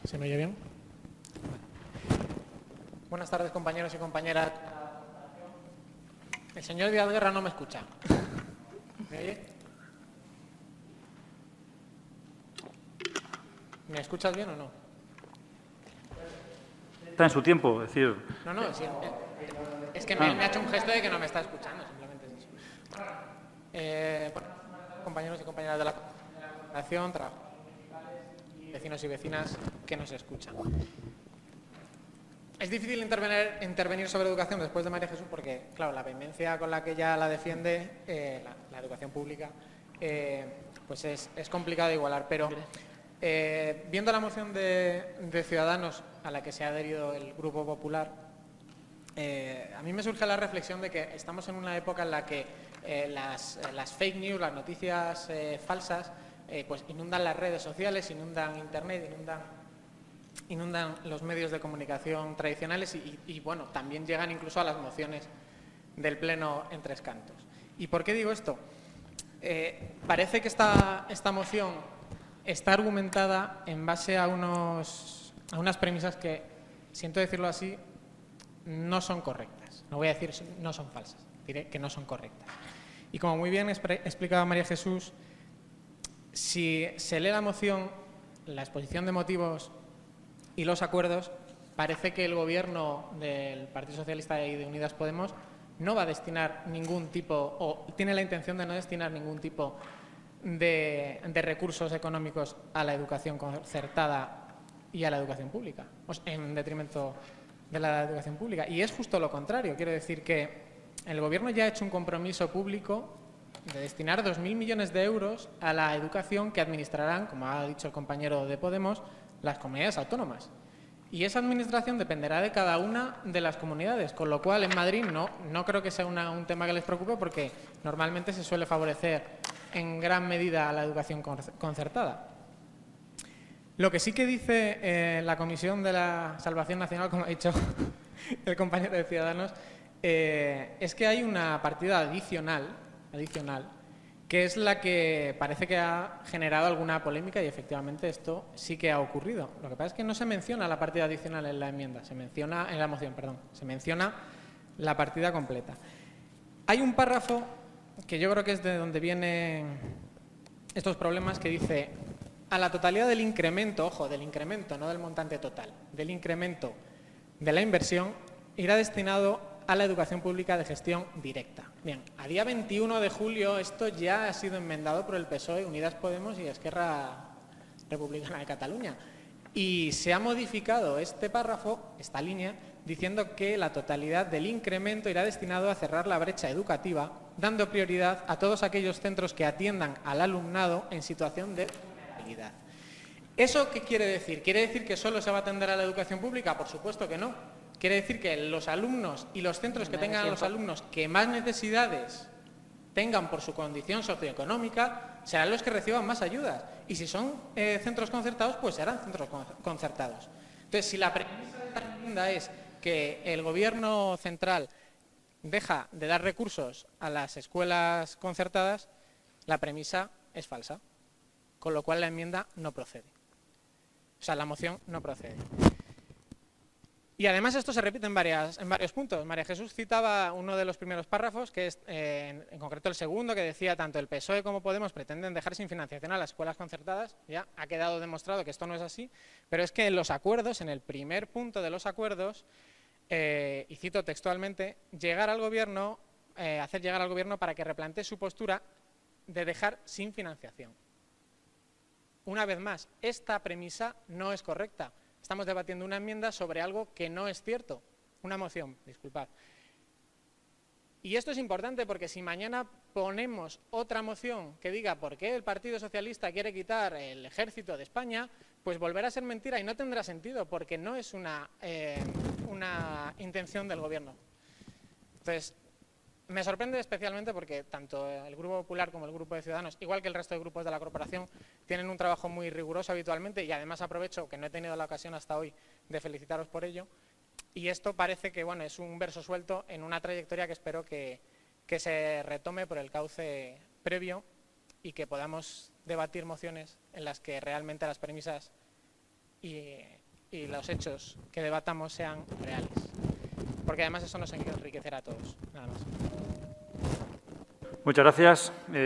¿Se me oye bien? Buenas tardes, compañeros y compañeras. El señor Díaz Guerra no me escucha. ¿Me oye? ¿Me escuchas bien o no? Está en su tiempo, es decir... No, sí, es que me ha hecho un gesto de que no me está escuchando, simplemente es eso. Bueno, compañeros y compañeras de la Nación, vecinos y vecinas que nos escuchan. Es difícil intervenir sobre educación después de María Jesús porque, claro, la vehemencia con la que ella la defiende, la educación pública, pues es complicado de igualar. Pero viendo la moción de Ciudadanos a la que se ha adherido el Grupo Popular, a mí me surge la reflexión de que estamos en una época en la que las fake news, las noticias falsas, pues inundan las redes sociales, inundan Internet, inundan los medios de comunicación tradicionales y bueno, también llegan incluso a las mociones del Pleno en tres cantos. ¿Y por qué digo esto? Parece que esta moción está argumentada en base a unas premisas que, siento decirlo así, no son correctas. No voy a decir no son falsas, diré que no son correctas. Y como muy bien explicaba María Jesús, si se lee la moción, la exposición de motivos y los acuerdos, parece que el gobierno del Partido Socialista y de Unidas Podemos no va a destinar ningún tipo, o tiene la intención de no destinar ningún tipo de recursos económicos a la educación concertada y a la educación pública, en detrimento de la educación pública. Y es justo lo contrario. Quiero decir que el gobierno ya ha hecho un compromiso público de destinar 2.000 millones de euros a la educación que administrarán, como ha dicho el compañero de Podemos, las comunidades autónomas. Y esa administración dependerá de cada una de las comunidades, con lo cual en Madrid no creo que sea un tema que les preocupe porque normalmente se suele favorecer en gran medida a la educación concertada. Lo que sí que dice la Comisión de la Salvación Nacional, como ha dicho el compañero de Ciudadanos, es que hay una partida adicional, que es la que parece que ha generado alguna polémica y efectivamente esto sí que ha ocurrido. Lo que pasa es que no se menciona la partida adicional en la enmienda, se menciona en la moción, perdón, se menciona la partida completa. Hay un párrafo que yo creo que es de donde vienen estos problemas, que dice: a la totalidad del incremento, ojo, del incremento, no del montante total, del incremento de la inversión irá destinado a la educación pública de gestión directa. Bien, a día 21 de julio esto ya ha sido enmendado por el PSOE, Unidas Podemos y Esquerra Republicana de Cataluña. Y se ha modificado este párrafo, esta línea, diciendo que la totalidad del incremento irá destinado a cerrar la brecha educativa, dando prioridad a todos aquellos centros que atiendan al alumnado en situación de vulnerabilidad. ¿Eso qué quiere decir? ¿Quiere decir que solo se va a atender a la educación pública? Por supuesto que no. Quiere decir que los alumnos y los centros que tengan a los alumnos que más necesidades tengan por su condición socioeconómica serán los que reciban más ayudas. Y si son centros concertados, pues serán centros concertados. Entonces, si la premisa de esta enmienda es que el gobierno central deja de dar recursos a las escuelas concertadas, la premisa es falsa. Con lo cual la enmienda no procede. O sea, la moción no procede. Y además esto se repite en varios puntos. María Jesús citaba uno de los primeros párrafos, que es en concreto el segundo, que decía: tanto el PSOE como Podemos pretenden dejar sin financiación a las escuelas concertadas. Ya ha quedado demostrado que esto no es así, pero es que en los acuerdos, en el primer punto de los acuerdos, y cito textualmente, hacer llegar al gobierno para que replantee su postura de dejar sin financiación. Una vez más, esta premisa no es correcta. Estamos debatiendo una enmienda sobre algo que no es cierto. Una moción, disculpad. Y esto es importante porque si mañana ponemos otra moción que diga por qué el Partido Socialista quiere quitar el Ejército de España, pues volverá a ser mentira y no tendrá sentido porque no es una intención del gobierno. Entonces, me sorprende especialmente porque tanto el Grupo Popular como el Grupo de Ciudadanos, igual que el resto de grupos de la corporación, tienen un trabajo muy riguroso habitualmente y además aprovecho que no he tenido la ocasión hasta hoy de felicitaros por ello. Y esto parece que bueno, es un verso suelto en una trayectoria que espero que se retome por el cauce previo y que podamos debatir mociones en las que realmente las premisas y los hechos que debatamos sean reales. Porque además eso nos enriquecerá a todos. Nada más. Muchas gracias.